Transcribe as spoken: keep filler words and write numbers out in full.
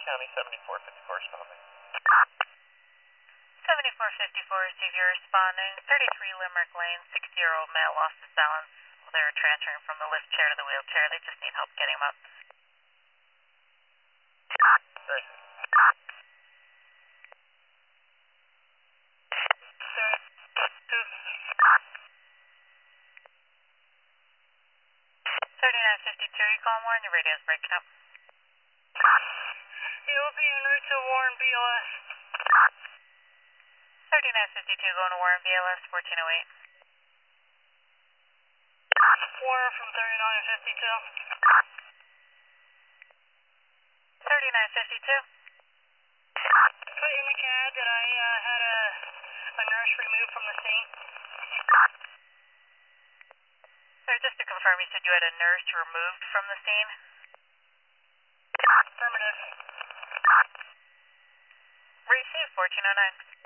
County seventy-four fifty-four responding. seventy-four fifty-four, receive your responding. thirty-three Limerick Lane, sixty-year-old male lost his balance while they were transferring from the lift chair to the wheelchair. They just need help getting him up. Great. thirty-nine fifty-two, you calling Warren? Your radio's breaking up. You'll be en route to Warren B L S. thirty-nine fifty-two, going to Warren B L S, fourteen oh eight. Warren from thirty-nine fifty-two. thirty-nine fifty-two. Put in the cab that I uh, had a, a nurse removed from the scene. Sir, just to confirm, you said you had a nurse removed from the scene? Affirmative. Receive fourteen oh nine.